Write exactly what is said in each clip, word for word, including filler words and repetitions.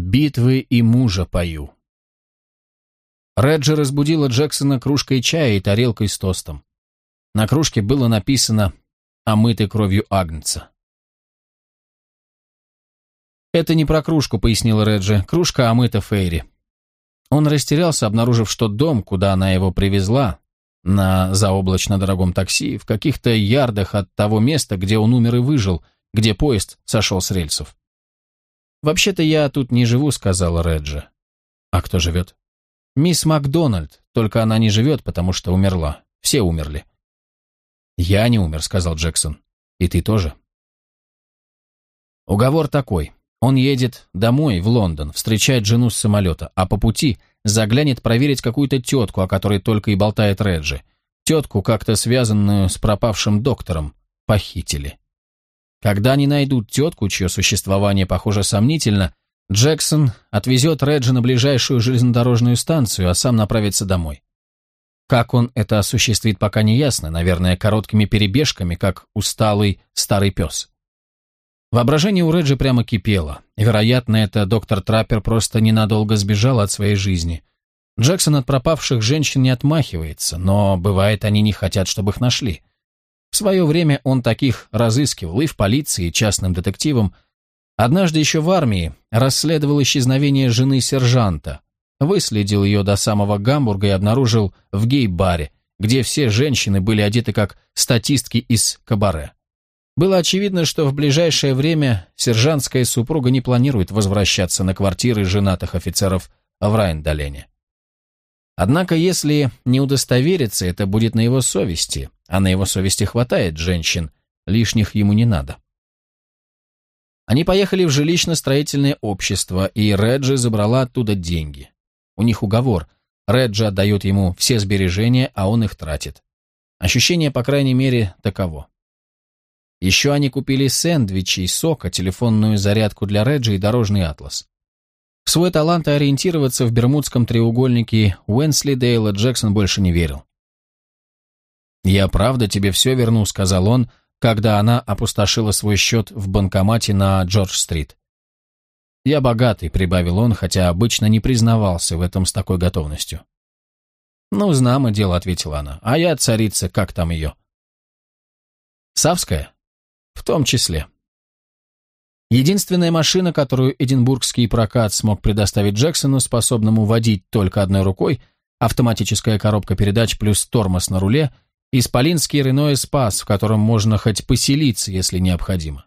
битвы и мужа пою». Реджи разбудила Джексона кружкой чая и тарелкой с тостом. На кружке было написано «Омытой кровью агнца». «Это не про кружку», — пояснила Реджи. «Кружка омыта Фейри». Он растерялся, обнаружив, что дом, куда она его привезла, на заоблачно дорогом такси, в каких-то ярдах от того места, где он умер и выжил, где поезд сошел с рельсов. «Вообще-то я тут не живу», — сказала Реджи. «А кто живет?» «Мисс Макдональд, только она не живет, потому что умерла. Все умерли». «Я не умер», — сказал Джексон. «И ты тоже». Уговор такой. Он едет домой, в Лондон, встречает жену с самолета, а по пути заглянет проверить какую-то тетку, о которой только и болтает Реджи. Тетку, как-то связанную с пропавшим доктором, похитили. Когда они найдут тетку, чье существование, похоже, сомнительно, Джексон отвезет Реджи на ближайшую железнодорожную станцию, а сам направится домой. Как он это осуществит, пока не ясно, наверное, короткими перебежками, как усталый старый пес. Воображение у Реджи прямо кипело. Вероятно, это доктор Траппер просто ненадолго сбежал от своей жизни. Джексон от пропавших женщин не отмахивается, но, бывает, они не хотят, чтобы их нашли. В свое время он таких разыскивал и в полиции, и частным детективом. Однажды еще в армии расследовал исчезновение жены сержанта, выследил ее до самого Гамбурга и обнаружил в гей-баре, где все женщины были одеты как статистки из кабаре. Было очевидно, что в ближайшее время сержантская супруга не планирует возвращаться на квартиры женатых офицеров в Райндалене. Однако, если не удостовериться, это будет на его совести, а на его совести хватает женщин, лишних ему не надо. Они поехали в жилищно-строительное общество, и Реджи забрала оттуда деньги. У них уговор. Реджи отдает ему все сбережения, а он их тратит. Ощущение, по крайней мере, таково. Еще они купили сэндвичи и сока, телефонную зарядку для Реджи и дорожный атлас. В свой талант ориентироваться в бермудском треугольнике Уэнслидейла Джексон больше не верил. «Я правда тебе все верну», — сказал он, когда она опустошила свой счет в банкомате на Джордж-стрит. «Я богатый», — прибавил он, хотя обычно не признавался в этом с такой готовностью. «Ну, знамо дело», — ответила она, — «а я царица, как там ее?» «Савская?» «В том числе». Единственная машина, которую эдинбургский прокат смог предоставить Джексону, способному водить только одной рукой, автоматическая коробка передач плюс тормоз на руле, исполинский Рено Эспас, в котором можно хоть поселиться, если необходимо.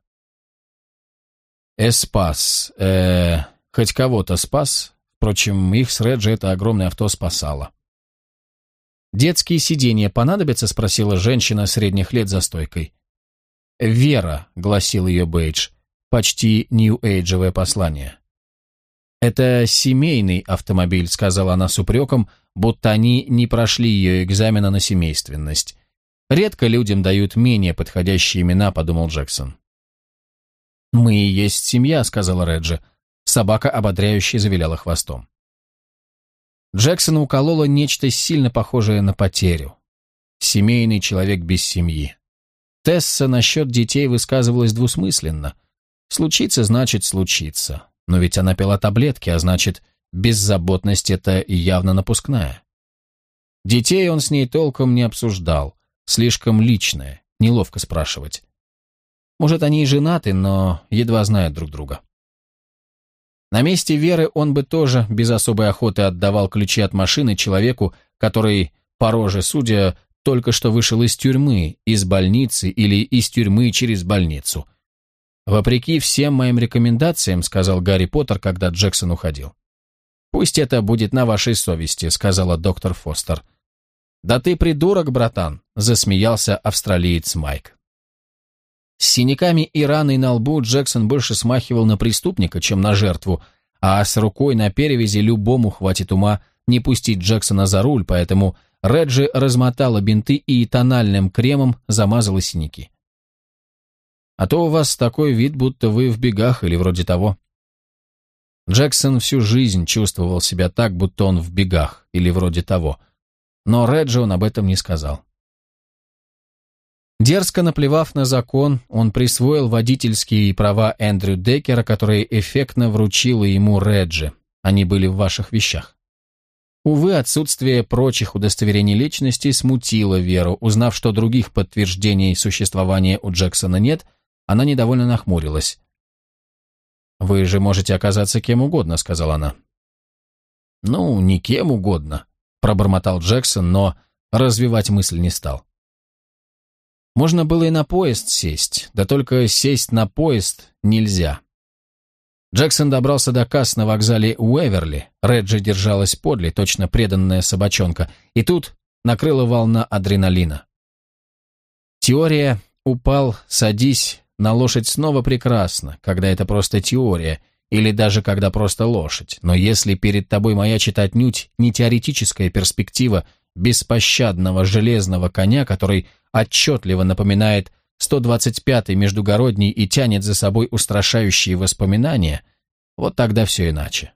Эспас, э, хоть кого-то спас, впрочем, их с Реджи это огромное авто спасало. «Детские сиденья понадобятся?» — спросила женщина средних лет за стойкой. «Вера», — гласил ее бейдж, почти нью-эйджевое послание. «Это семейный автомобиль», — сказала она с упреком, будто они не прошли ее экзамена на семейственность. «Редко людям дают менее подходящие имена», — подумал Джексон. «Мы и есть семья», — сказала Реджи. Собака ободряюще завиляла хвостом. Джексона укололо нечто сильно похожее на потерю. Семейный человек без семьи. Тесса насчет детей высказывалась двусмысленно. Случится, значит, случится. Но ведь она пила таблетки, а значит, беззаботность это и явно напускная. Детей он с ней толком не обсуждал. Слишком личное, неловко спрашивать. Может, они и женаты, но едва знают друг друга. На месте Веры он бы тоже без особой охоты отдавал ключи от машины человеку, который, по роже судя, только что вышел из тюрьмы, из больницы или из тюрьмы через больницу. «Вопреки всем моим рекомендациям», — сказал Гарри Поттер, когда Джексон уходил. «Пусть это будет на вашей совести», — сказала доктор Фостер. «Да ты придурок, братан», — засмеялся австралиец Майк. С синяками и раной на лбу Джексон больше смахивал на преступника, чем на жертву, а с рукой на перевязи любому хватит ума не пустить Джексона за руль, поэтому Реджи размотала бинты и тональным кремом замазала синяки. «А то у вас такой вид, будто вы в бегах или вроде того». Джексон всю жизнь чувствовал себя так, будто он в бегах или вроде того, но Реджи он об этом не сказал. Дерзко наплевав на закон, он присвоил водительские права Эндрю Деккера, которые эффектно вручила ему Реджи. Они были в ваших вещах. Увы, отсутствие прочих удостоверений личности смутило Веру. Узнав, что других подтверждений существования у Джексона нет, она недовольно нахмурилась. «Вы же можете оказаться кем угодно», — сказала она. «Ну, не кем угодно», — пробормотал Джексон, но развивать мысль не стал. Можно было и на поезд сесть, да только сесть на поезд нельзя. Джексон добрался до касс на вокзале Уэверли, Реджи держалась подле, точно преданная собачонка, и тут накрыла волна адреналина. Теория «упал, садись» на лошадь снова прекрасна, когда это просто теория, или даже когда просто лошадь, но если перед тобой маячит отнюдь не теоретическая перспектива беспощадного железного коня, который отчетливо напоминает сто двадцать пятый Междугородний и тянет за собой устрашающие воспоминания, вот тогда все иначе.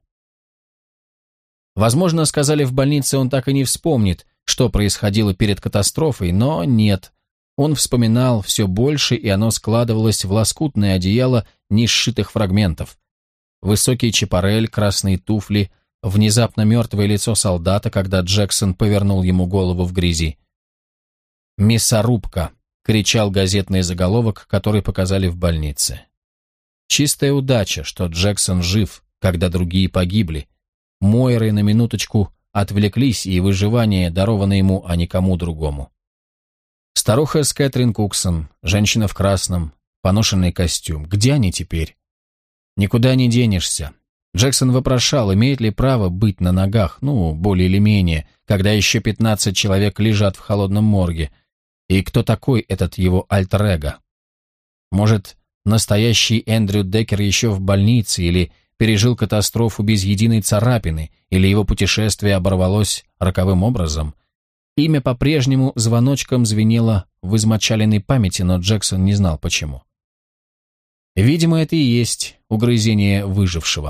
Возможно, сказали в больнице, он так и не вспомнит, что происходило перед катастрофой, но нет. Он вспоминал все больше, и оно складывалось в лоскутное одеяло несшитых фрагментов. Высокий чапарель, красные туфли, внезапно мертвое лицо солдата, когда Джексон повернул ему голову в грязи. «Мясорубка», — кричал газетный заголовок, который показали в больнице. Чистая удача, что Джексон жив, когда другие погибли. Мойры на минуточку отвлеклись, и выживание даровано ему, а не кому другому. Старуха с Кэтрин Куксон, женщина в красном, поношенный костюм. Где они теперь? Никуда не денешься. Джексон вопрошал, имеет ли право быть на ногах, ну, более или менее, когда еще пятнадцать человек лежат в холодном морге. И кто такой этот его альтер-эго? Может, настоящий Эндрю Деккер еще в больнице, или пережил катастрофу без единой царапины, или его путешествие оборвалось роковым образом? Имя по-прежнему звоночком звенело в измочаленной памяти, но Джексон не знал почему. Видимо, это и есть угрызение выжившего.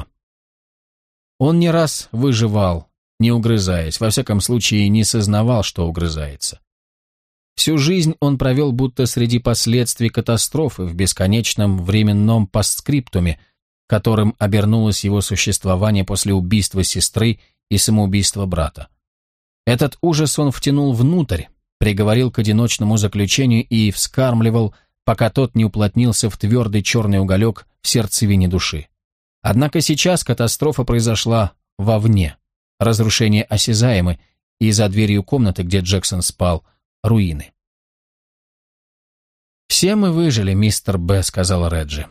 Он не раз выживал, не угрызаясь, во всяком случае не сознавал, что угрызается. Всю жизнь он провел будто среди последствий катастрофы в бесконечном временном постскриптуме, которым обернулось его существование после убийства сестры и самоубийства брата. Этот ужас он втянул внутрь, приговорил к одиночному заключению и вскармливал, пока тот не уплотнился в твердый черный уголек в сердцевине души. Однако сейчас катастрофа произошла вовне, разрушение осязаемо, и за дверью комнаты, где Джексон спал, руины. «Все мы выжили, мистер Б», — сказала Реджи.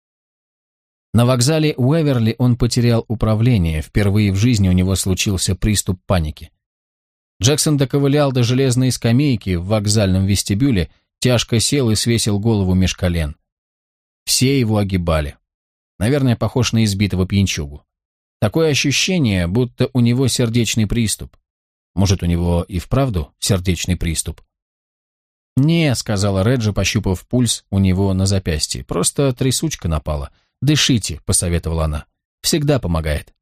На вокзале Уэверли он потерял управление, впервые в жизни у него случился приступ паники. Джексон доковылял до железной скамейки в вокзальном вестибюле, тяжко сел и свесил голову меж колен. Все его огибали. Наверное, похож на избитого пьянчугу. Такое ощущение, будто у него сердечный приступ. Может, у него и вправду сердечный приступ? «Не», — сказала Реджи, пощупав пульс у него на запястье. «Просто трясучка напала. Дышите», — посоветовала она. «Всегда помогает».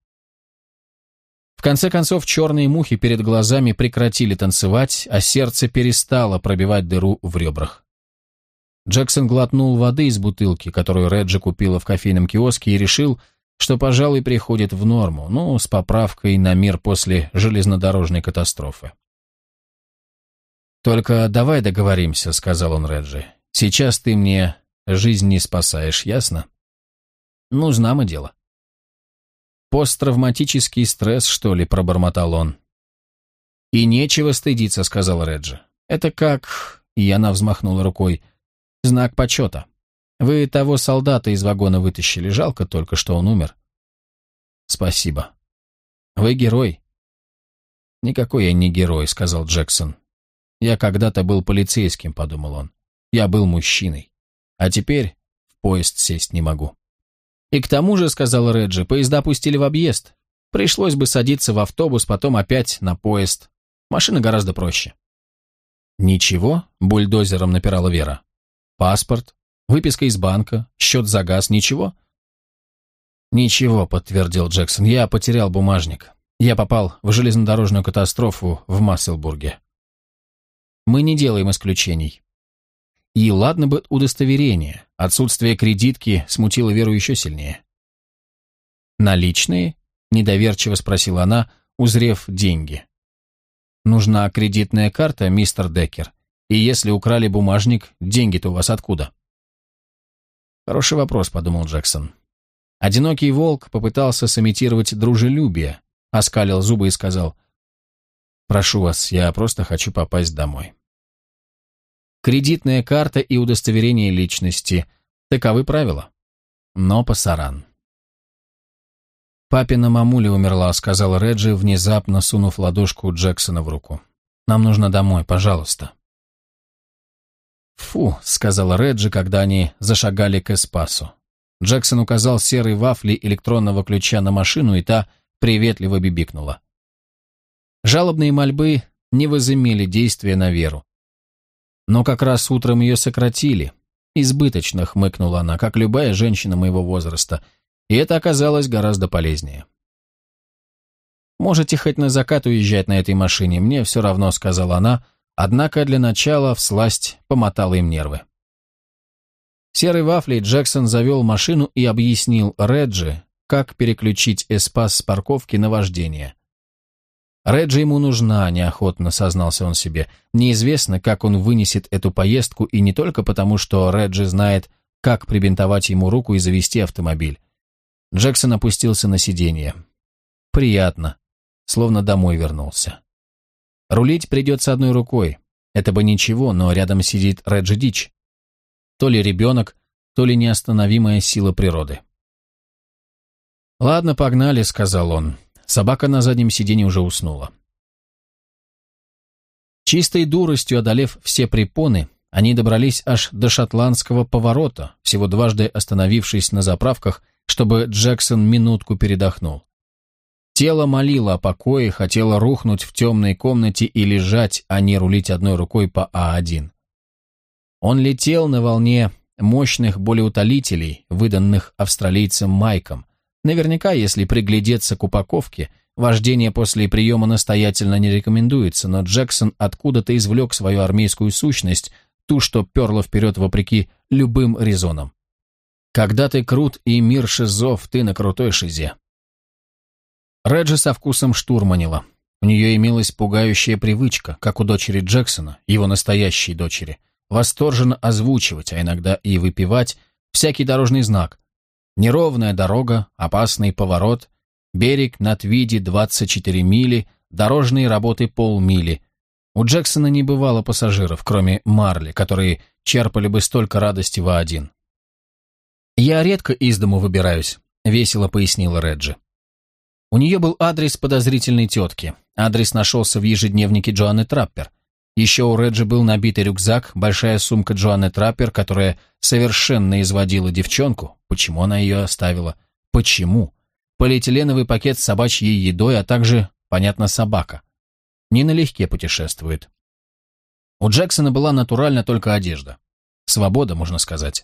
В конце концов, черные мухи перед глазами прекратили танцевать, а сердце перестало пробивать дыру в ребрах. Джексон глотнул воды из бутылки, которую Реджи купила в кофейном киоске, и решил, что, пожалуй, приходит в норму, ну, с поправкой на мир после железнодорожной катастрофы. «Только давай договоримся», — сказал он Реджи. «Сейчас ты мне жизнь не спасаешь, ясно?» «Ну, знамо дело». «Посттравматический стресс, что ли?» — пробормотал он. «И нечего стыдиться», — сказал Реджи. «Это как...» — и она взмахнула рукой. «Знак почета. Вы того солдата из вагона вытащили, жалко только, что он умер». «Спасибо. Вы герой». «Никакой я не герой», — сказал Джексон. «Я когда-то был полицейским», — подумал он. «Я был мужчиной. А теперь в поезд сесть не могу». «И к тому же», — сказал Реджи, — «поезда пустили в объезд. Пришлось бы садиться в автобус, потом опять на поезд. Машина гораздо проще». «Ничего?» — бульдозером напирала Вера. «Паспорт, выписка из банка, счет за газ, ничего?» «Ничего», — подтвердил Джексон, — «я потерял бумажник. Я попал в железнодорожную катастрофу в Масселбурге». «Мы не делаем исключений». И ладно бы удостоверение, отсутствие кредитки смутило Веру еще сильнее. «Наличные?» – недоверчиво спросила она, узрев деньги. «Нужна кредитная карта, мистер Деккер, и если украли бумажник, деньги-то у вас откуда?» «Хороший вопрос», – подумал Джексон. Одинокий волк попытался сымитировать дружелюбие, оскалил зубы и сказал: «Прошу вас, я просто хочу попасть домой». Кредитная карта и удостоверение личности – таковы правила. Но пасаран. «Папина мамуля умерла», – сказал Реджи, внезапно сунув ладошку Джексона в руку. «Нам нужно домой, пожалуйста». «Фу», — сказала Реджи, когда они зашагали к Эспасу. Джексон указал серой вафли электронного ключа на машину, и та приветливо бибикнула. Жалобные мольбы не возымели действия на Веру. Но как раз утром ее сократили. Избыточно хмыкнула она, как любая женщина моего возраста, и это оказалось гораздо полезнее. «Можете хоть на закат уезжать на этой машине, мне все равно», — сказала она, однако для начала всласть помотала им нервы. Серой вафлей Джексон завел машину и объяснил Реджи, как переключить Эспас с парковки на вождение. Реджи ему нужна, неохотно сознался он себе. Неизвестно, как он вынесет эту поездку, и не только потому, что Реджи знает, как прибинтовать ему руку и завести автомобиль. Джексон опустился на сиденье. Приятно, словно домой вернулся. Рулить придется одной рукой. Это бы ничего, но рядом сидит Реджи Дич. То ли ребенок, то ли неостановимая сила природы. «Ладно, погнали», — сказал он. Собака на заднем сиденье уже уснула. Чистой дуростью одолев все препоны, они добрались аж до шотландского поворота, всего дважды остановившись на заправках, чтобы Джексон минутку передохнул. Тело молило о покое, хотело рухнуть в темной комнате и лежать, а не рулить одной рукой по А один. Он летел на волне мощных болеутолителей, выданных австралийцем Майком. Наверняка, если приглядеться к упаковке, вождение после приема настоятельно не рекомендуется, но Джексон откуда-то извлек свою армейскую сущность, ту, что перла вперед вопреки любым резонам. Когда ты крут и мир шизов, ты на крутой шизе. Реджи со вкусом штурманила. У нее имелась пугающая привычка, как у дочери Джексона, его настоящей дочери, восторженно озвучивать, а иногда и выпивать всякий дорожный знак. Неровная дорога, опасный поворот, берег на Твиде двадцать четыре мили, дорожные работы полмили. У Джексона не бывало пассажиров, кроме Марли, которые черпали бы столько радости в А один. «Я редко из дому выбираюсь», — весело пояснила Реджи. У нее был адрес подозрительной тетки. Адрес нашелся в ежедневнике Джоанны Траппер. Еще у Реджи был набитый рюкзак, большая сумка Джоанны Траппер, которая совершенно изводила девчонку. Почему она ее оставила? Почему? Полиэтиленовый пакет с собачьей едой, а также, понятно, собака. Не налегке путешествует. У Джексона была натурально только одежда. Свобода, можно сказать.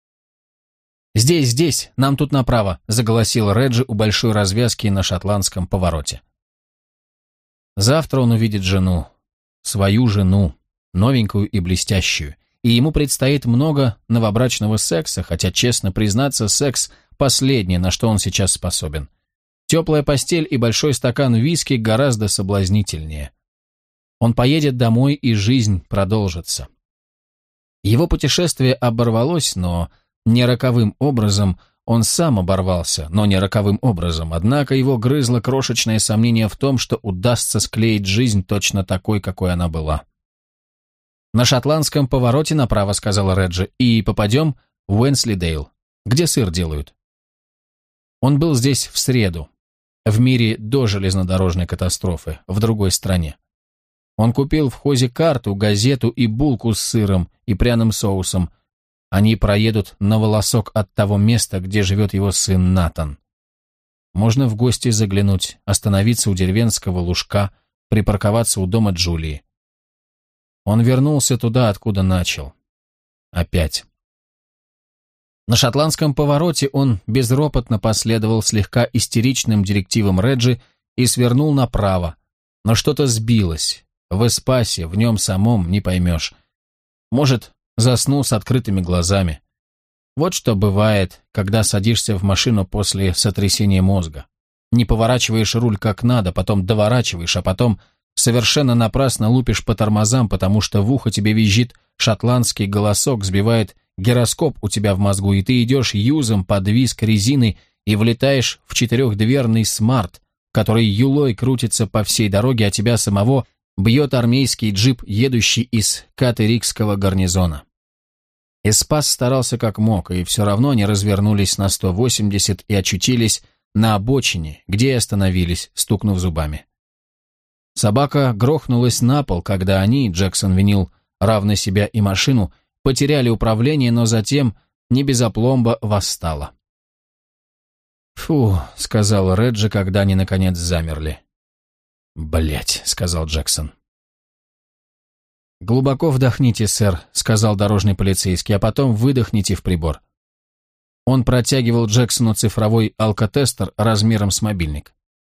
«Здесь, здесь, нам тут направо», — заголосил Реджи у большой развязки на шотландском повороте. Завтра он увидит жену, свою жену, новенькую и блестящую, и ему предстоит много новобрачного секса, хотя, честно признаться, секс — последнее, на что он сейчас способен. Теплая постель и большой стакан виски гораздо соблазнительнее. Он поедет домой, и жизнь продолжится. Его путешествие оборвалось, но не роковым образом. Он сам оборвался, но не роковым образом, однако его грызло крошечное сомнение в том, что удастся склеить жизнь точно такой, какой она была. «На шотландском повороте направо», — сказала Реджи, — «и попадем в Уэнслидейл, где сыр делают». Он был здесь в среду, в мире до железнодорожной катастрофы, в другой стране. Он купил в хозе карту, газету и булку с сыром и пряным соусом. Они проедут на волосок от того места, где живет его сын Натан. Можно в гости заглянуть, остановиться у деревенского лужка, припарковаться у дома Джулии. Он вернулся туда, откуда начал. Опять. На шотландском повороте он безропотно последовал слегка истеричным директивам Реджи и свернул направо, но что-то сбилось. В Эспасе, в нем самом, не поймешь. Может, заснул с открытыми глазами. Вот что бывает, когда садишься в машину после сотрясения мозга. Не поворачиваешь руль как надо, потом доворачиваешь, а потом совершенно напрасно лупишь по тормозам, потому что в ухо тебе визжит шотландский голосок, сбивает гироскоп у тебя в мозгу, и ты идешь юзом под визг резины и влетаешь в четырехдверный смарт, который юлой крутится по всей дороге, а тебя самого бьет армейский джип, едущий из Катерикского гарнизона. Эспас старался как мог, и все равно они развернулись на сто восемьдесят и очутились на обочине, где и остановились, стукнув зубами. Собака грохнулась на пол, когда они, Джексон винил равно себя и машину, потеряли управление, но затем, не без опломба, восстала. «Фу», — сказал Реджи, когда они наконец замерли. «Блядь», — сказал Джексон. «Глубоко вдохните, сэр», — сказал дорожный полицейский, «а потом выдохните в прибор». Он протягивал Джексону цифровой алкотестер размером с мобильник.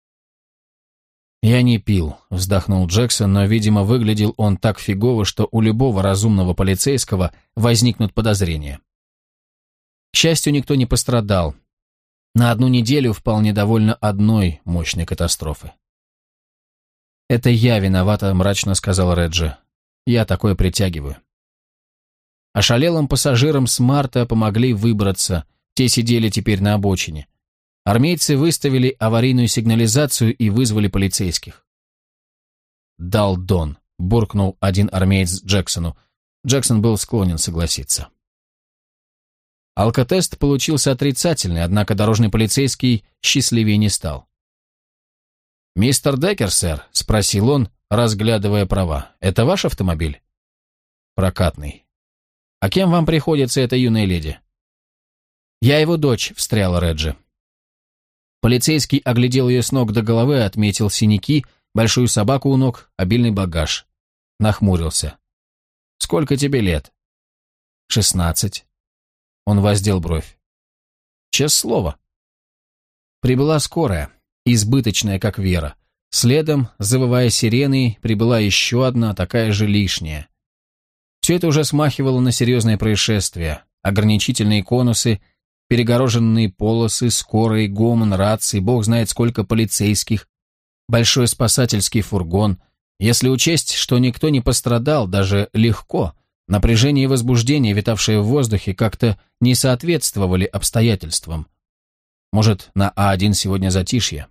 «Я не пил», — вздохнул Джексон, но, видимо, выглядел он так фигово, что у любого разумного полицейского возникнут подозрения. К счастью, никто не пострадал. На одну неделю вполне довольно одной мощной катастрофы. «Это я виновата», — мрачно сказал Реджи. «Я такое притягиваю». Ошалелым пассажирам Смарта помогли выбраться, те сидели теперь на обочине. Армейцы выставили аварийную сигнализацию и вызвали полицейских. «Далдон», — буркнул один армеец Джексону. Джексон был склонен согласиться. Алкотест получился отрицательный, однако дорожный полицейский счастливее не стал. «Мистер Деккер, сэр?» — спросил он, разглядывая права. «Это ваш автомобиль?» «Прокатный». «А кем вам приходится эта юная леди?» «Я его дочь», — встряла Реджи. Полицейский оглядел ее с ног до головы, отметил синяки, большую собаку у ног, обильный багаж. Нахмурился. «Сколько тебе лет?» «Шестнадцать». Он воздел бровь. «Честное слово». Прибыла скорая, избыточная, как Вера. Следом, завывая сиреной, прибыла еще одна, такая же лишняя. Все это уже смахивало на серьезное происшествие. Ограничительные конусы, перегороженные полосы, скорые, гомон, рации, бог знает сколько полицейских, большой спасательский фургон. Если учесть, что никто не пострадал, даже легко, напряжение и возбуждение, витавшие в воздухе, как-то не соответствовали обстоятельствам. Может, на А один сегодня затишье?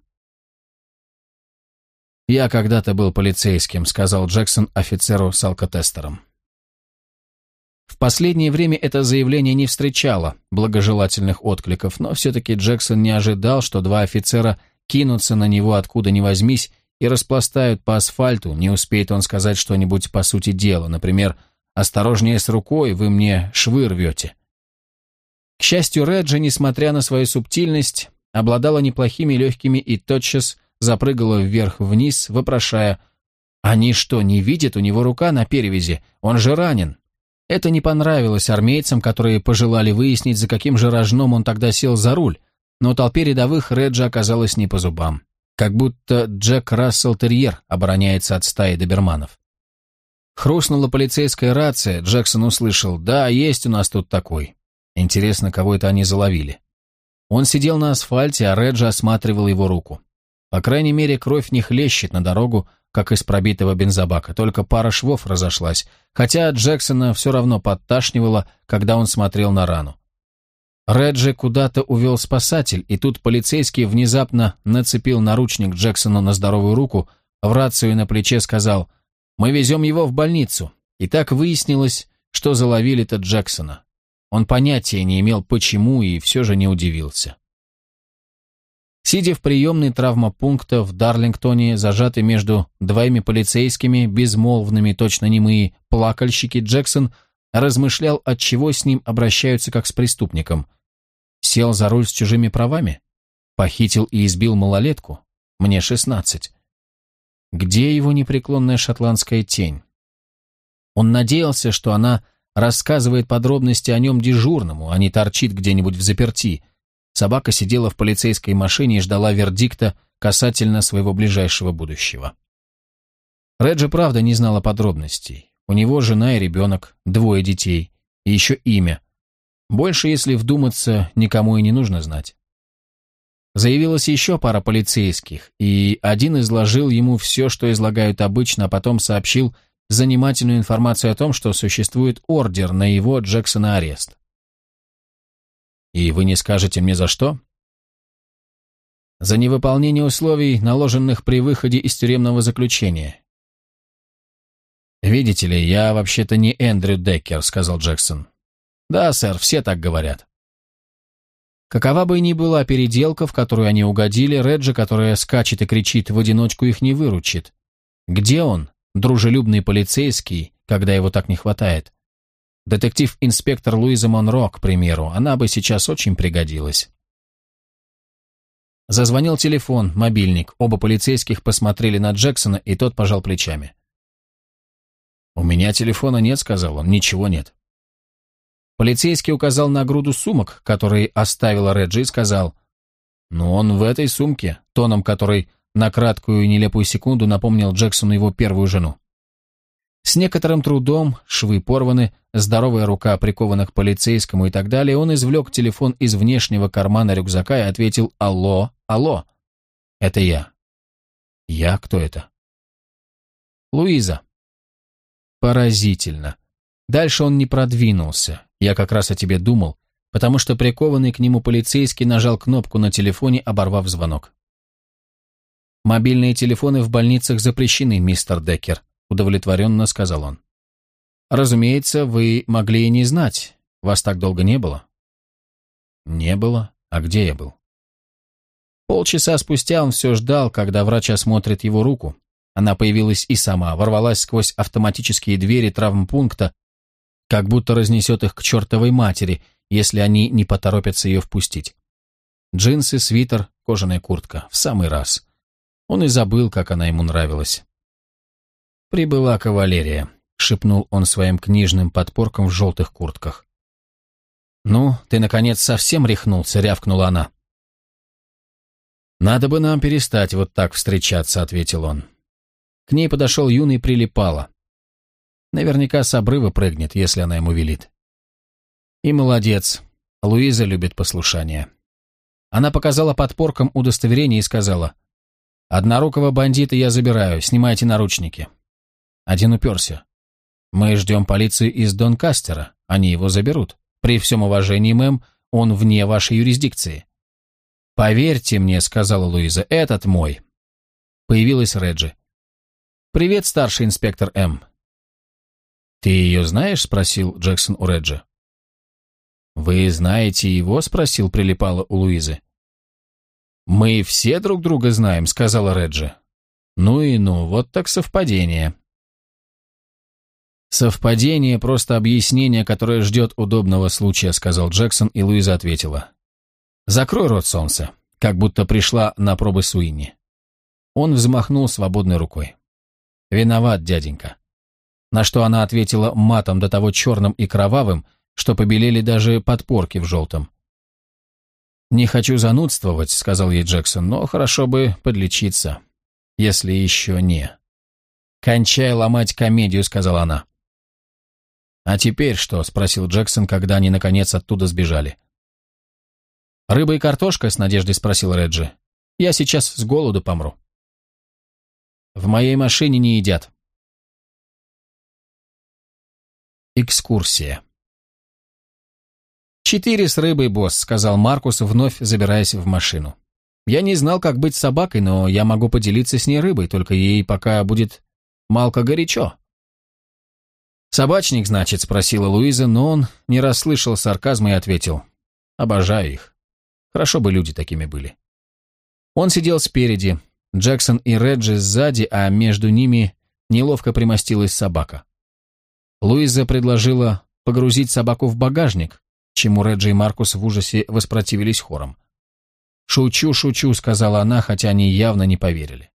«Я когда-то был полицейским», — сказал Джексон офицеру с алкотестером. В последнее время это заявление не встречало благожелательных откликов, но все-таки Джексон не ожидал, что два офицера кинутся на него откуда ни возьмись и распластают по асфальту, не успеет он сказать что-нибудь по сути дела, например, «Осторожнее с рукой, вы мне швы рвете». К счастью, Реджи, несмотря на свою субтильность, обладала неплохими легкими и тотчас запрыгала вверх-вниз, вопрошая: «Они что, не видят? У него рука на перевязи, он же ранен». Это не понравилось армейцам, которые пожелали выяснить, за каким же рожном он тогда сел за руль, но толпе рядовых Реджи оказалось не по зубам. Как будто Джек Рассел-терьер обороняется от стаи доберманов. Хрустнула полицейская рация, Джексон услышал: «Да, есть у нас тут такой». Интересно, кого это они заловили. Он сидел на асфальте, а Реджи осматривал его руку. По крайней мере, кровь не хлещет на дорогу, как из пробитого бензобака, только пара швов разошлась, хотя Джексона все равно подташнивало, когда он смотрел на рану. Реджи куда-то увел спасатель, и тут полицейский внезапно нацепил наручник Джексону на здоровую руку, в рацию на плече сказал: «Мы везем его в больницу». И так выяснилось, что заловили-то Джексона. Он понятия не имел, почему, и все же не удивился. Сидя в приемной травмопункта в Дарлингтоне, зажатый между двоими полицейскими, безмолвными, точно немые плакальщики, Джексон размышлял, отчего с ним обращаются как с преступником. Сел за руль с чужими правами? Похитил и избил малолетку? Мне шестнадцать. Где его непреклонная шотландская тень? Он надеялся, что она рассказывает подробности о нем дежурному, а не торчит где-нибудь в заперти. Собака сидела в полицейской машине и ждала вердикта касательно своего ближайшего будущего. Реджи, правда, не знала подробностей. У него жена и ребенок, двое детей. И еще имя. Больше, если вдуматься, никому и не нужно знать. Заявилась еще пара полицейских, и один изложил ему все, что излагают обычно, а потом сообщил занимательную информацию о том, что существует ордер на его, Джексона, арест. «И вы не скажете мне за что?» «За невыполнение условий, наложенных при выходе из тюремного заключения». «Видите ли, я вообще-то не Эндрю Деккер», — сказал Джексон. «Да, сэр, все так говорят». Какова бы ни была переделка, в которую они угодили, Реджи, которая скачет и кричит, в одиночку их не выручит. Где он, дружелюбный полицейский, когда его так не хватает? Детектив-инспектор Луиза Монро, к примеру, она бы сейчас очень пригодилась. Зазвонил телефон, мобильник. Оба полицейских посмотрели на Джексона, и тот пожал плечами. «У меня телефона нет», — сказал он, — «ничего нет». Полицейский указал на груду сумок, которые оставила Реджи, и сказал: «Ну, он в этой сумке», тоном которой на краткую и нелепую секунду напомнил Джексону его первую жену. С некоторым трудом, швы порваны, здоровая рука прикована к полицейскому и так далее, он извлек телефон из внешнего кармана рюкзака и ответил: «Алло, алло, это я». «Я? Кто это?» «Луиза». «Поразительно. Дальше он не продвинулся. Я как раз о тебе думал, потому что прикованный к нему полицейский нажал кнопку на телефоне, оборвав звонок». «Мобильные телефоны в больницах запрещены, мистер Деккер», — удовлетворенно сказал он. «Разумеется, вы могли и не знать. Вас так долго не было». «Не было? А где я был?» Полчаса спустя он все ждал, когда врач осмотрит его руку. Она появилась и сама, ворвалась сквозь автоматические двери травмпункта, как будто разнесет их к чертовой матери, если они не поторопятся ее впустить. Джинсы, свитер, кожаная куртка. В самый раз. Он и забыл, как она ему нравилась. «Прибыла кавалерия», — шепнул он своим книжным подпоркам в желтых куртках. «Ну, ты, наконец, совсем рехнулся», — рявкнула она. «Надо бы нам перестать вот так встречаться», — ответил он. К ней подошел юный Прилипало. Наверняка с обрыва прыгнет, если она ему велит. И молодец. Луиза любит послушание. Она показала подпоркам удостоверение и сказала: «Однорукого бандита я забираю, снимайте наручники». Один уперся. «Мы ждем полицию из Донкастера, они его заберут. При всем уважении, мэм, он вне вашей юрисдикции». «Поверьте мне», — сказала Луиза, — «этот мой». Появилась Реджи. «Привет, старший инспектор М». «Ты ее знаешь?» — спросил Джексон у Реджи. «Вы знаете его?» — спросил Прилипало у Луизы. «Мы все друг друга знаем», — сказала Реджи. «Ну и ну, вот так совпадение». «Совпадение — просто объяснение, которое ждет удобного случая», — сказал Джексон, и Луиза ответила: «Закрой рот, солнце», как будто пришла на пробы Суинни. Он взмахнул свободной рукой. «Виноват, дяденька». На что она ответила матом до того черным и кровавым, что побелели даже подпорки в желтом. «Не хочу занудствовать», — сказал ей Джексон, — «но хорошо бы подлечиться, если еще не». «Кончай ломать комедию», — сказала она. «А теперь что?» — спросил Джексон, когда они, наконец, оттуда сбежали. «Рыба и картошка?» — с надеждой спросил Реджи. «Я сейчас с голоду помру». «В моей машине не едят». Экскурсия. «Четыре с рыбой, босс», — сказал Маркус, вновь забираясь в машину. «Я не знал, как быть с собакой, но я могу поделиться с ней рыбой, только ей пока будет малко горячо». «Собачник, значит?» — спросила Луиза, но он не расслышал сарказма и ответил: «Обожаю их. Хорошо бы люди такими были». Он сидел спереди, Джексон и Реджи сзади, а между ними неловко примостилась собака. Луиза предложила погрузить собаку в багажник, чему Реджи и Маркус в ужасе воспротивились хором. «Шучу, шучу», — сказала она, хотя они явно не поверили.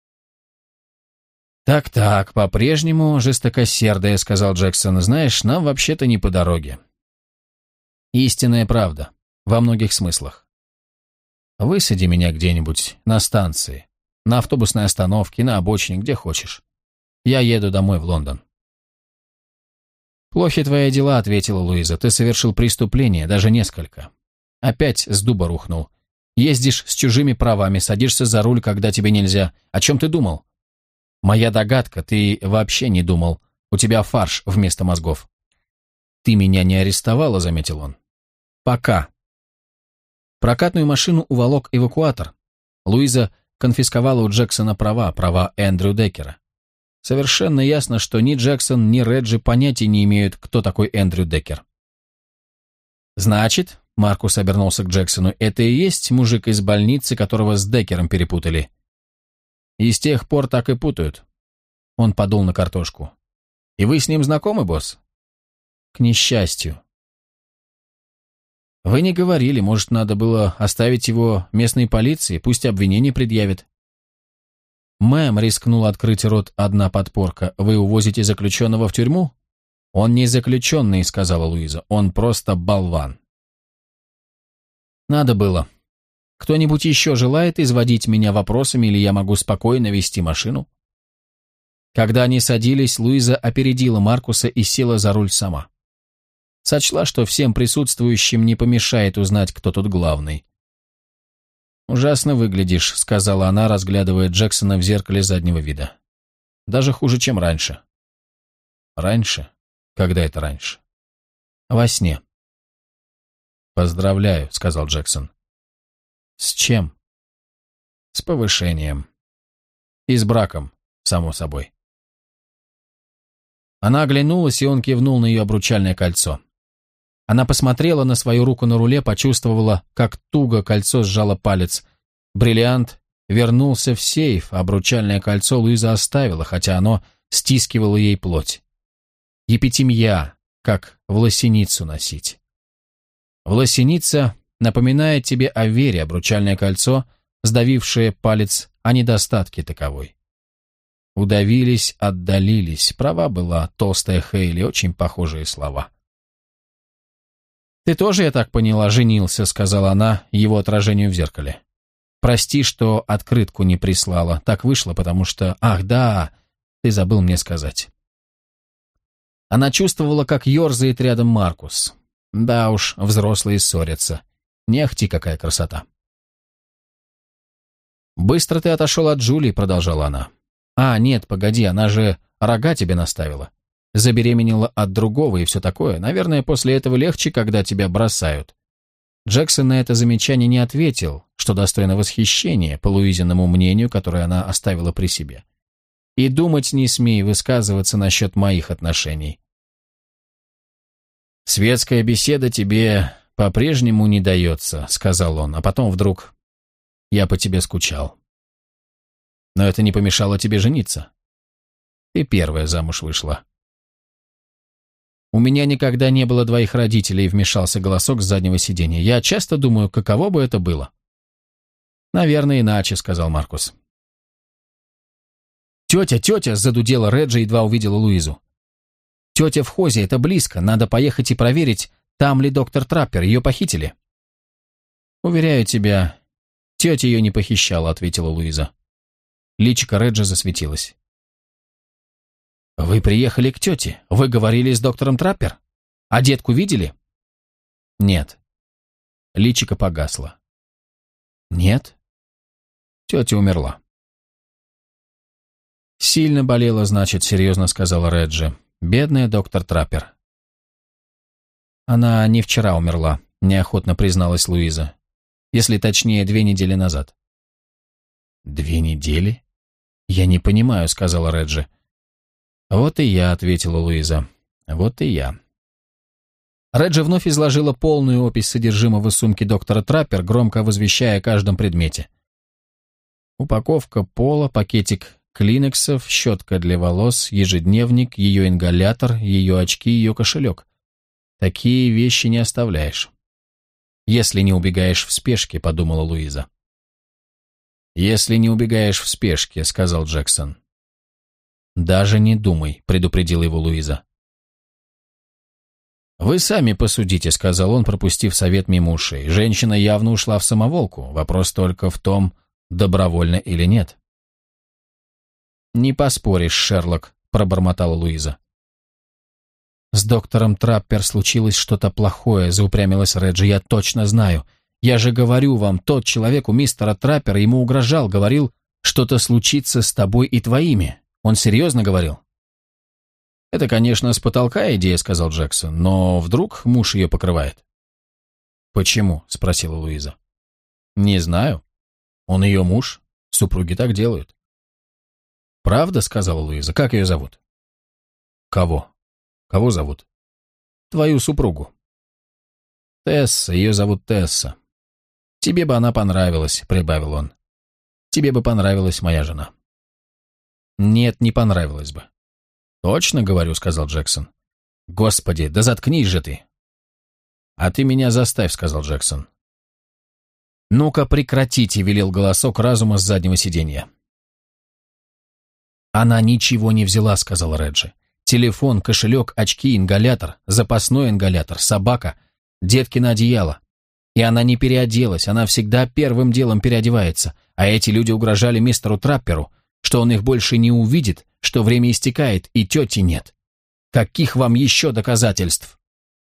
«Так-так, по-прежнему жестокосердая», — сказал Джексон. «Знаешь, нам вообще-то не по дороге». «Истинная правда, во многих смыслах. Высади меня где-нибудь на станции, на автобусной остановке, на обочине, где хочешь. Я еду домой в Лондон». «Плохи твои дела», — ответила Луиза. «Ты совершил преступление, даже несколько. Опять с дуба рухнул. Ездишь с чужими правами, садишься за руль, когда тебе нельзя. О чем ты думал?» «Моя догадка, ты вообще не думал. У тебя фарш вместо мозгов». «Ты меня не арестовала», — заметил он. «Пока». Прокатную машину уволок эвакуатор. Луиза конфисковала у Джексона права, права Эндрю Деккера. Совершенно ясно, что ни Джексон, ни Реджи понятия не имеют, кто такой Эндрю Деккер. «Значит», — Маркус обернулся к Джексону, — «это и есть мужик из больницы, которого с Деккером перепутали?» «И с тех пор так и путают». Он подул на картошку. «И вы с ним знакомы, босс?» «К несчастью». «Вы не говорили, может, надо было оставить его местной полиции, пусть обвинение предъявит». «Мэм», — рискнула открыть рот одна подпорка, — «вы увозите заключенного в тюрьму?» «Он не заключенный», — сказала Луиза, — «он просто болван». «Надо было. Кто-нибудь еще желает изводить меня вопросами, или я могу спокойно вести машину?» Когда они садились, Луиза опередила Маркуса и села за руль сама. Сочла, что всем присутствующим не помешает узнать, кто тут главный. «Ужасно выглядишь», — сказала она, разглядывая Джексона в зеркале заднего вида. «Даже хуже, чем раньше». «Раньше? Когда это раньше?» «Во сне». «Поздравляю», — сказал Джексон. «С чем?» «С повышением. И с браком, само собой». Она оглянулась, и он кивнул на ее обручальное кольцо. Она посмотрела на свою руку на руле, почувствовала, как туго кольцо сжало палец. Бриллиант вернулся в сейф, а обручальное кольцо Луиза оставила, хотя оно стискивало ей плоть. Епитемья, как власеницу носить. Власеница напоминает тебе о вере, обручальное кольцо, сдавившее палец, о недостатке таковой. Удавились, отдалились. Права была толстая Хейли, очень похожие слова. «Ты тоже, я так поняла, женился», — сказала она его отражению в зеркале. «Прости, что открытку не прислала. Так вышло, потому что... Ах, да, ты забыл мне сказать». Она чувствовала, как ерзает рядом Маркус. Да уж, взрослые ссорятся. Не ахти, какая красота. «Быстро ты отошел от Джулии», — продолжала она. «А, нет, погоди, она же рога тебе наставила. Забеременела от другого и все такое. Наверное, после этого легче, когда тебя бросают». Джексон на это замечание не ответил, что достойно восхищения по Луизиному мнению, которое она оставила при себе. «И думать не смей высказываться насчет моих отношений». «Светская беседа тебе по-прежнему не дается», — сказал он, а потом вдруг: «Я по тебе скучал». «Но это не помешало тебе жениться. Ты первая замуж вышла». «У меня никогда не было двоих родителей», — вмешался голосок с заднего сиденья. «Я часто думаю, каково бы это было». «Наверное, иначе», — сказал Маркус. «Тетя, тетя!» — задудела Реджи, едва увидела Луизу. «Тетя в хозе, это близко. Надо поехать и проверить, там ли доктор Траппер. Ее похитили». «Уверяю тебя, тетя ее не похищала», — ответила Луиза. Личико Реджи засветилось. «Вы приехали к тете? Вы говорили с доктором Траппер? А детку видели?» «Нет». Личико погасло. «Нет?» Тетя умерла. «Сильно болела, значит», — серьезно сказала Реджи. «Бедная доктор Траппер». «Она не вчера умерла», — неохотно призналась Луиза. «Если точнее, две недели назад». «Две недели? Я не понимаю», — сказала Реджи. «Вот и я», — ответила Луиза. «Вот и я». Реджи вновь изложила полную опись содержимого сумки доктора Траппер, громко возвещая о каждом предмете. Упаковка пола, пакетик клинексов, щетка для волос, ежедневник, ее ингалятор, ее очки, ее кошелек. Такие вещи не оставляешь. «Если не убегаешь в спешке», — подумала Луиза. «Если не убегаешь в спешке», — сказал Джексон. «Даже не думай», — предупредила его Луиза. «Вы сами посудите», — сказал он, пропустив совет мимо ушей. «Женщина явно ушла в самоволку. Вопрос только в том, добровольно или нет». «Не поспоришь, Шерлок», — пробормотала Луиза. «С доктором Траппер случилось что-то плохое», — заупрямилась Реджи. «Я точно знаю. Я же говорю вам, тот человек у мистера Траппера ему угрожал, говорил, что-то случится с тобой и твоими. Он серьезно говорил?» «Это, конечно, с потолка идея», — сказал Джексон, «но вдруг муж ее покрывает?» «Почему?» — спросила Луиза. «Не знаю. Он ее муж. Супруги так делают». «Правда?» — сказала Луиза. «Как ее зовут?» «Кого? Кого зовут?» «Твою супругу». «Тесса, ее зовут Тесса. Тебе бы она понравилась», — прибавил он. «Тебе бы понравилась моя жена». «Нет, не понравилась бы». «Точно говорю», — сказал Джексон. «Господи, да заткнись же ты». «А ты меня заставь», — сказал Джексон. «Ну-ка, прекратите», — велел голосок разума с заднего сиденья. «Она ничего не взяла», — сказала Реджи. «Телефон, кошелек, очки, ингалятор, запасной ингалятор, собака, деткино одеяло. И она не переоделась, она всегда первым делом переодевается, а эти люди угрожали мистеру Трапперу, что он их больше не увидит, что время истекает, и тети нет. Каких вам еще доказательств?»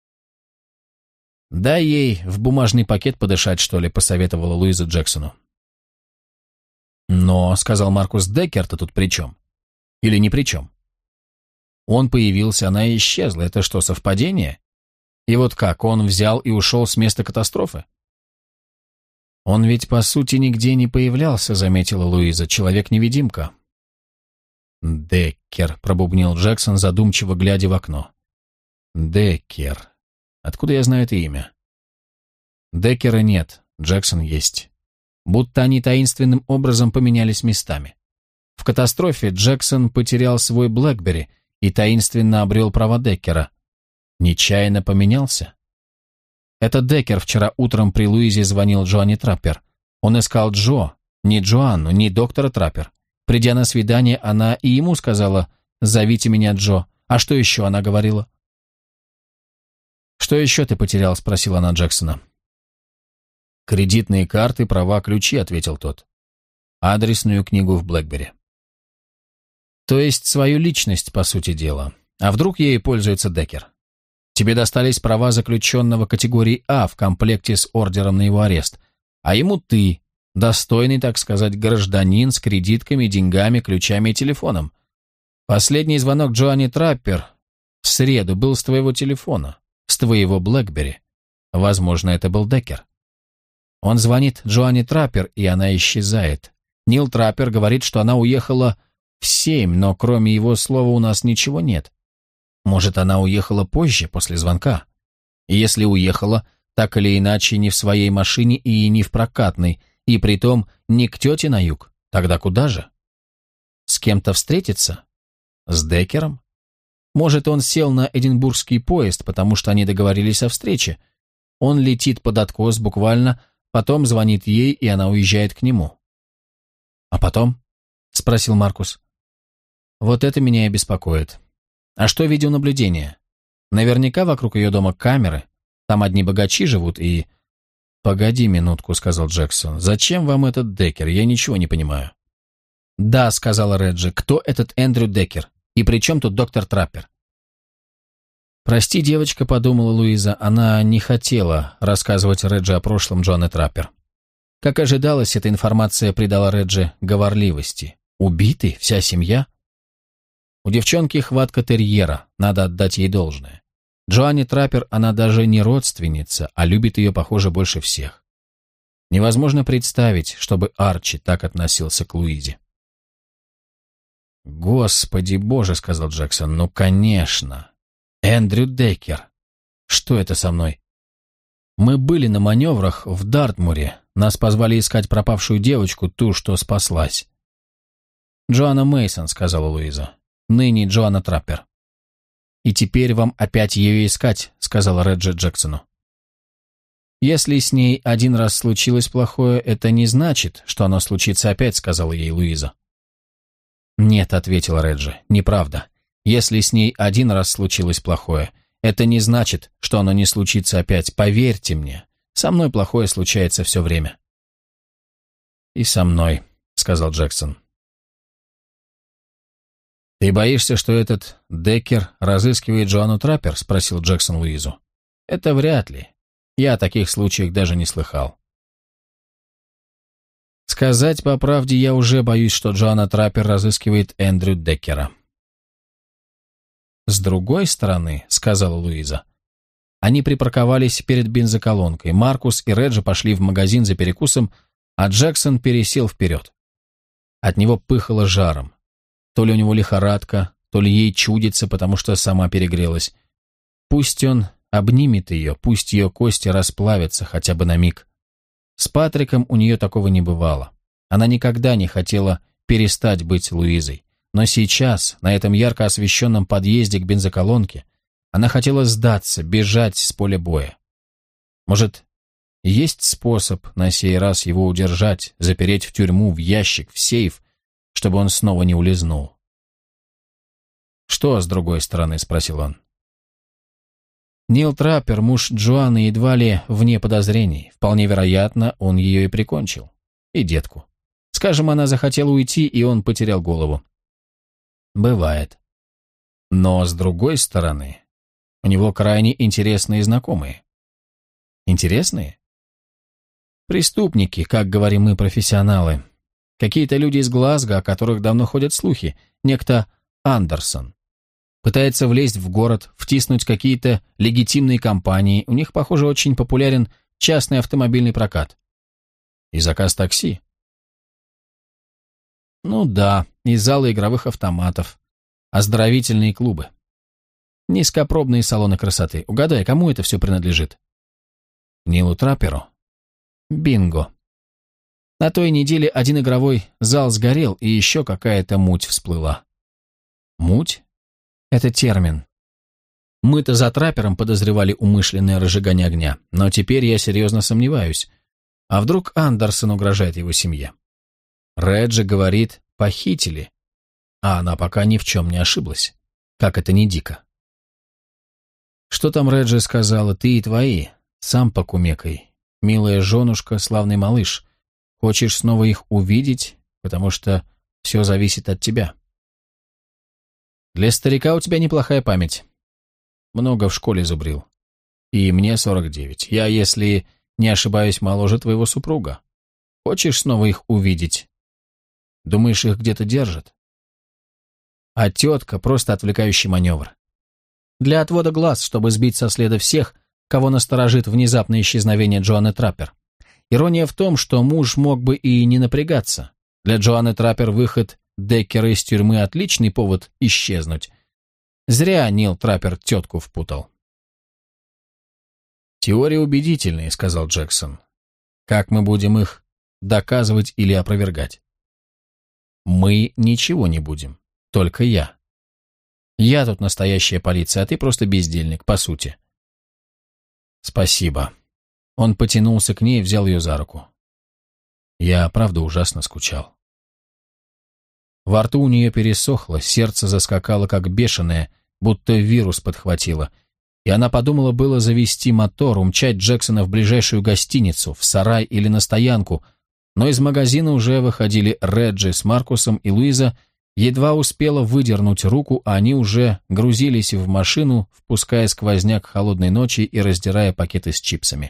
«Дай ей в бумажный пакет подышать, что ли», — посоветовала Луиза Джексону. «Но», — сказал Маркус, — «Деккер-то тут при чем? Или ни при чем?» Он появился, она и исчезла. Это что, совпадение? И вот как, он взял и ушел с места катастрофы? «Он ведь, по сути, нигде не появлялся», — заметила Луиза, — «человек-невидимка». «Деккер», — пробубнил Джексон, задумчиво глядя в окно. «Деккер. Откуда я знаю это имя?» «Деккера нет, Джексон есть. Будто они таинственным образом поменялись местами. В катастрофе Джексон потерял свой Блэкбери и таинственно обрел права Деккера. Нечаянно поменялся? Это Деккер вчера утром при Луизе звонил Джоанне Траппер. Он искал Джо, не Джоанну, не доктора Траппер. Придя на свидание, она и ему сказала: «Зовите меня Джо». А что еще она говорила? «Что еще ты потерял?» — спросила она Джексона. «Кредитные карты, права, ключи», — ответил тот. «Адресную книгу в Блэкбери». «То есть свою личность, по сути дела. А вдруг ей пользуется Деккер? Тебе достались права заключенного категории А в комплекте с ордером на его арест, а ему ты, достойный, так сказать, гражданин с кредитками, деньгами, ключами и телефоном. Последний звонок Джоанне Траппер в среду был с твоего телефона, с твоего Блэкбери. Возможно, это был Деккер. Он звонит Джоанне Траппер, и она исчезает. Нил Траппер говорит, что она уехала в семь, но кроме его слова у нас ничего нет. Может, она уехала позже, после звонка. И если уехала, так или иначе, не в своей машине и не в прокатной, и притом не к тете на юг, тогда куда же? С кем-то встретиться? С Деккером? Может, он сел на эдинбургский поезд, потому что они договорились о встрече. Он летит под откос буквально, потом звонит ей, и она уезжает к нему. «А потом?» — спросил Маркус. «Вот это меня и беспокоит. А что видеонаблюдение? Наверняка вокруг ее дома камеры. Там одни богачи живут и...» «Погоди минутку», — сказал Джексон. «Зачем вам этот Деккер? Я ничего не понимаю». «Да», — сказала Реджи, — «кто этот Эндрю Деккер? И при чем тут доктор Траппер?» «Прости, девочка», — подумала Луиза, — она не хотела рассказывать Реджи о прошлом Джоанны Траппер. Как ожидалось, эта информация придала Реджи говорливости. Убитый? Вся семья? У девчонки хватка терьера, надо отдать ей должное. Джоанне Траппер она даже не родственница, а любит ее, похоже, больше всех. Невозможно представить, чтобы Арчи так относился к Луизе. «Господи боже», — сказал Джексон, — «ну, конечно. Эндрю Деккер. Что это со мной? Мы были на маневрах в Дартмуре. Нас позвали искать пропавшую девочку, ту, что спаслась». «Джоанна Мейсон», — сказала Луиза. «Ныне Джоанна Траппер». «И теперь вам опять ее искать», — сказала Реджи Джексону. «Если с ней один раз случилось плохое, это не значит, что оно случится опять», — сказала ей Луиза. «Нет», — ответила Реджи, — «неправда. Если с ней один раз случилось плохое, это не значит, что оно не случится опять. Поверьте мне, со мной плохое случается все время». «И со мной», — сказал Джексон. «Ты боишься, что этот Деккер разыскивает Джоанну Траппер?» — спросил Джексон Луизу. «Это вряд ли. Я о таких случаях даже не слыхал». «Сказать по правде, я уже боюсь, что Джоанна Траппер разыскивает Эндрю Деккера». «С другой стороны», — сказала Луиза, — они припарковались перед бензоколонкой. Маркус и Реджи пошли в магазин за перекусом, а Джексон пересел вперед. От него пыхало жаром. То ли у него лихорадка, то ли ей чудится, потому что сама перегрелась. Пусть он обнимет ее, пусть ее кости расплавятся хотя бы на миг. С Патриком у нее такого не бывало. Она никогда не хотела перестать быть Луизой. Но сейчас, на этом ярко освещенном подъезде к бензоколонке, она хотела сдаться, бежать с поля боя. Может, есть способ на сей раз его удержать, запереть в тюрьму, в ящик, в сейф, чтобы он снова не улизнул? «Что с другой стороны?» — спросил он. Нил Траппер, муж Джоанны, едва ли вне подозрений. Вполне вероятно, он ее и прикончил. И детку. Скажем, она захотела уйти, и он потерял голову. Бывает. Но с другой стороны, у него крайне интересные знакомые. Интересные? Преступники, как говорим мы, профессионалы. Какие-то люди из Глазго, о которых давно ходят слухи. Некто Андерсон. Пытается влезть в город, втиснуть какие-то легитимные компании. У них, похоже, очень популярен частный автомобильный прокат. И заказ такси. Ну да, и залы игровых автоматов. Оздоровительные клубы. Низкопробные салоны красоты. Угадай, кому это все принадлежит? Нилу Трапперу? Бинго. На той неделе один игровой зал сгорел, и еще какая-то муть всплыла. Муть? Это термин. Мы-то за Траппером подозревали умышленное разжигание огня, но теперь я серьезно сомневаюсь. А вдруг Андерсон угрожает его семье? Реджи говорит, похитили, а она пока ни в чем не ошиблась. Как это не дико? Что там Реджи сказала? Ты и твои. Сам покумекай. Милая женушка, славный малыш. Хочешь снова их увидеть, потому что все зависит от тебя. Для старика у тебя неплохая память. Много в школе зубрил. И мне сорок девять. Я, если не ошибаюсь, моложе твоего супруга. Хочешь снова их увидеть? Думаешь, их где-то держат? А тетка — просто отвлекающий маневр. Для отвода глаз, чтобы сбить со следа всех, кого насторожит внезапное исчезновение Джоанны Траппер. Ирония в том, что муж мог бы и не напрягаться. Для Джоанны Траппер выход Деккера из тюрьмы — отличный повод исчезнуть. Зря Нил Траппер тетку впутал. «Теории убедительные», — сказал Джексон. «Как мы будем их доказывать или опровергать?» «Мы ничего не будем, только я. Я тут настоящая полиция, а ты просто бездельник, по сути». «Спасибо». Он потянулся к ней и взял ее за руку. «Я, правда, ужасно скучал». Во рту у нее пересохло, сердце заскакало как бешеное, будто вирус подхватило, и она подумала было завести мотор, умчать Джексона в ближайшую гостиницу, в сарай или на стоянку, но из магазина уже выходили Реджи с Маркусом, и Луиза едва успела выдернуть руку, а они уже грузились в машину, впуская сквозняк холодной ночи и раздирая пакеты с чипсами.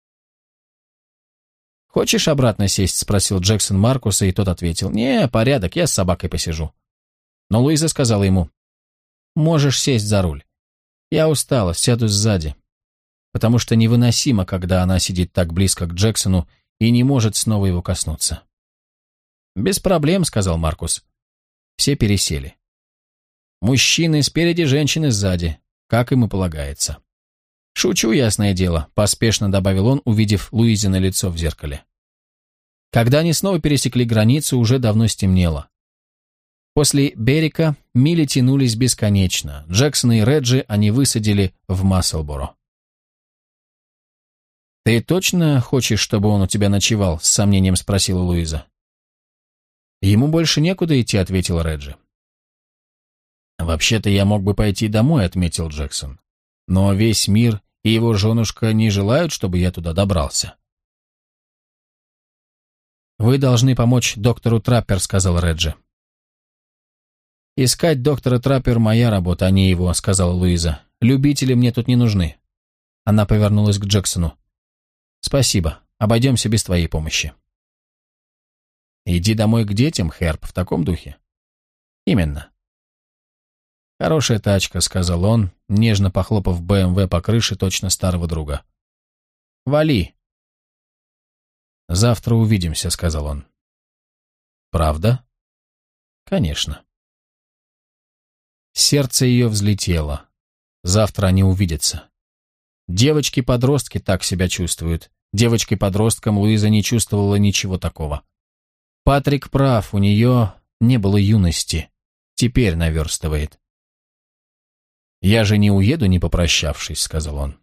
«Хочешь обратно сесть?» — спросил Джексон Маркуса, и тот ответил: «Не, порядок, я с собакой посижу». Но Луиза сказала ему: «Можешь сесть за руль. Я устала, сяду сзади». Потому что невыносимо, когда она сидит так близко к Джексону и не может снова его коснуться. «Без проблем», — сказал Маркус. Все пересели. Мужчины спереди, женщины сзади, как им и полагается. «Шучу, ясное дело», — поспешно добавил он, увидев Луизино лицо в зеркале. Когда они снова пересекли границу, уже давно стемнело. После Беррика мили тянулись бесконечно. Джексона и Реджи они высадили в Масселборо. «Ты точно хочешь, чтобы он у тебя ночевал?» — с сомнением спросила Луиза. «Ему больше некуда идти», — ответил Реджи. «Вообще-то я мог бы пойти домой», — отметил Джексон. «Но весь мир и его женушка не желают, чтобы я туда добрался». «Вы должны помочь доктору Траппер», — сказал Реджи. «Искать доктора Траппер — моя работа, а не его», — сказала Луиза. «Любители мне тут не нужны». Она повернулась к Джексону. «Спасибо, обойдемся без твоей помощи». «Иди домой к детям, Херб, в таком духе?» «Именно». «Хорошая тачка», — сказал он, нежно похлопав бэ эм вэ по крыше точно старого друга. «Вали». «Завтра увидимся», — сказал он. «Правда?» «Конечно». Сердце ее взлетело. Завтра они увидятся. Девочки-подростки так себя чувствуют. Девочкой-подростком Луиза не чувствовала ничего такого. Патрик прав, у нее не было юности. Теперь наверстывает. «Я же не уеду, не попрощавшись», — сказал он.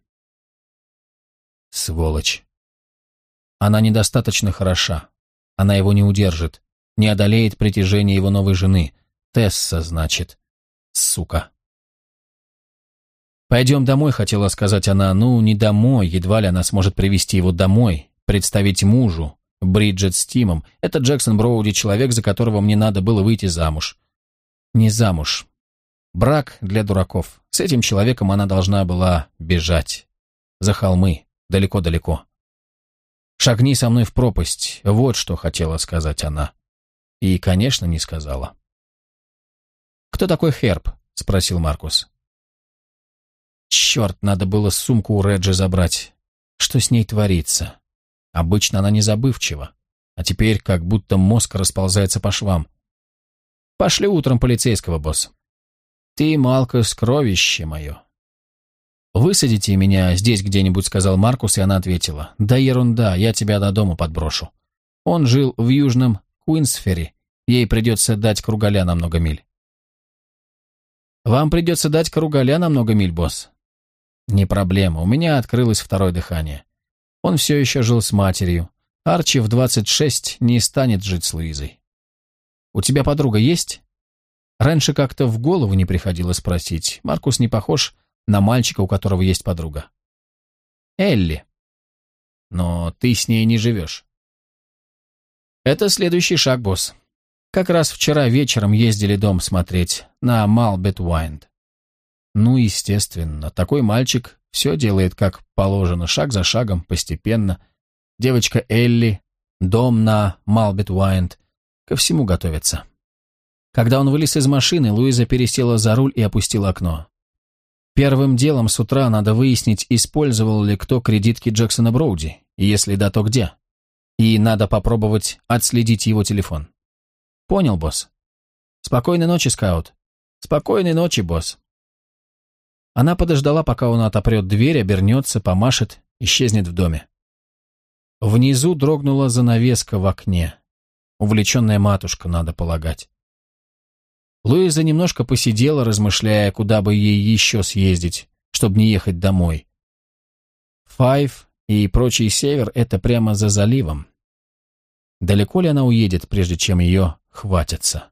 Сволочь. Она недостаточно хороша. Она его не удержит. Не одолеет притяжение его новой жены. Тесса, значит. Сука. «Пойдем домой», — хотела сказать она. Ну, не домой, едва ли она сможет привести его домой, представить мужу, Бриджит с Тимом. Это Джексон Броуди, человек, за которого мне надо было выйти замуж. Не замуж. Брак для дураков. С этим человеком она должна была бежать. За холмы, далеко-далеко. «Шагни со мной в пропасть», вот что хотела сказать она. И, конечно, не сказала. «Кто такой Херб?» — спросил Маркус. «Черт, надо было сумку у Реджи забрать. Что с ней творится? Обычно она не забывчива, а теперь как будто мозг расползается по швам. Пошли утром полицейского, босс. Ты, Малкус, кровище мое». «Высадите меня здесь где-нибудь», — сказал Маркус, и она ответила. «Да ерунда, я тебя до дома подброшу». Он жил в южном Куинсфере, ей придется дать кругаля на много миль. «Вам придется дать кругаля на много миль, босс». «Не проблема, у меня открылось второе дыхание». Он все еще жил с матерью. Арчи в двадцать шесть не станет жить с Луизой. «У тебя подруга есть?» Раньше как-то в голову не приходило спросить. Маркус не похож на мальчика, у которого есть подруга. «Элли». «Но ты с ней не живешь». «Это следующий шаг, босс. Как раз вчера вечером ездили дом смотреть на Малбет Уайнд». Ну, естественно, такой мальчик все делает как положено, шаг за шагом, постепенно. Девочка Элли, дом на Малбет Уайнд, ко всему готовится. Когда он вылез из машины, Луиза пересела за руль и опустила окно. Первым делом с утра надо выяснить, использовал ли кто кредитки Джексона Броуди, и если да, то где. И надо попробовать отследить его телефон. Понял, босс? Спокойной ночи, скаут. Спокойной ночи, босс. Она подождала, пока он отопрет дверь, обернется, помашет, исчезнет в доме. Внизу дрогнула занавеска в окне. Увлеченная матушка, надо полагать. Луиза немножко посидела, размышляя, куда бы ей еще съездить, чтобы не ехать домой. Файв и прочий север — это прямо за заливом. Далеко ли она уедет, прежде чем ее хватятся?